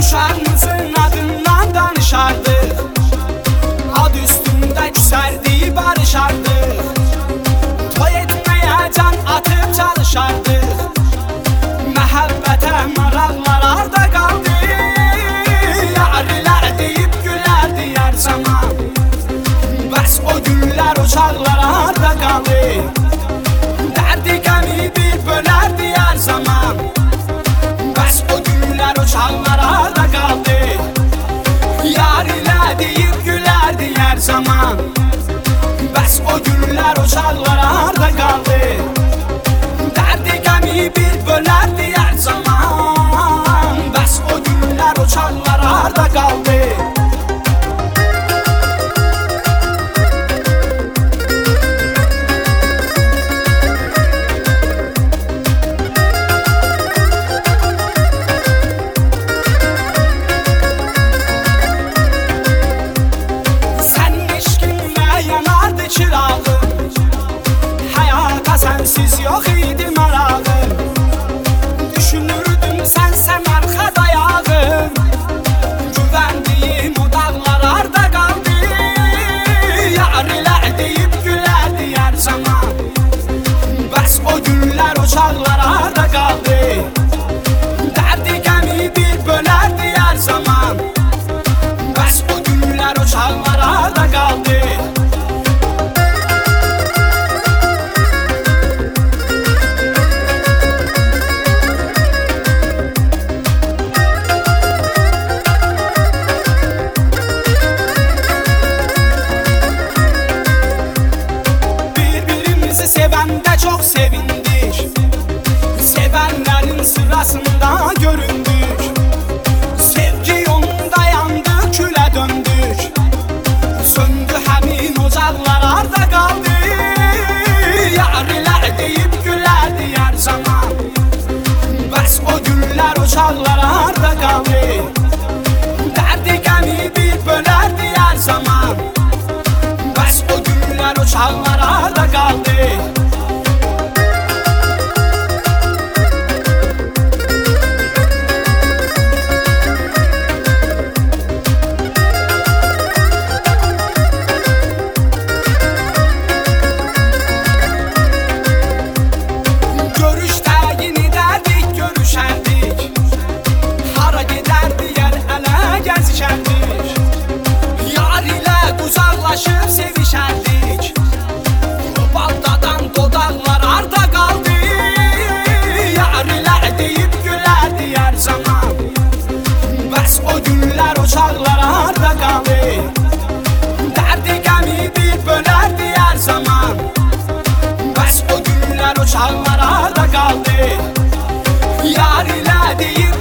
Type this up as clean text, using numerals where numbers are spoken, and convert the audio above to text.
Uşağımızın adından danışardık, ad üstünde küserdi barışardık. Toy etmeye can atıp çalışardık, məhəbbətə maraqlar arda qaldı. Yarilər deyib gülərdi hər zaman, bəs o günlər o çağlar arda qaldı. Dərdi qəmi bir bölərdi hər zaman, bəs o günlər o çağlar arda qaldı. Yarilər deyib gülərdi hər zaman, bəs o günlər o çağlar arda qaldı. Dərdi qəmi bir bölərdi hər zaman, bəs o günlər o çağlar arda qaldı. Çırağım, həyata sənsiz yox idi marağım. Düşünürdüm sənsən arxa dayağım, güvəndiyim o dağlar arda qaldı. Yarilər deyib gülərdi hər zaman, bəs o günlər o çağlar arda qaldı. Dərdi qəmi bir bölərdi hər zaman, bəs o günlər o çağlar arda qaldı. Sevəndə çox sevindik, sevənlərin sırasında göründük. Sevgi yolunda yandık, külə döndük, söndü həmin ocaqlar arda qaldı. Yarilər deyib gülərdi hər zaman, bəs o günlər o çağlar arda qaldı. Dərdi qəmi bir bölərdi hər zaman, bəs o günlər o çağlar arda qaldı. Görüş təyin edərdik, görüşərdik, hara gedərdi yer ələ gəzişərdik. Yar ilə uzaqlaşıb sevişərdik, o baldadan dodaqlar arda qaldı. Yarilər deyib gülərdi hər zaman, bəs o günlər o çağlar arda qaldı. Dərdi qəmi bir bölərdi hər zaman, bəs o günlər o çağlar arda qaldı. Yarilər deyib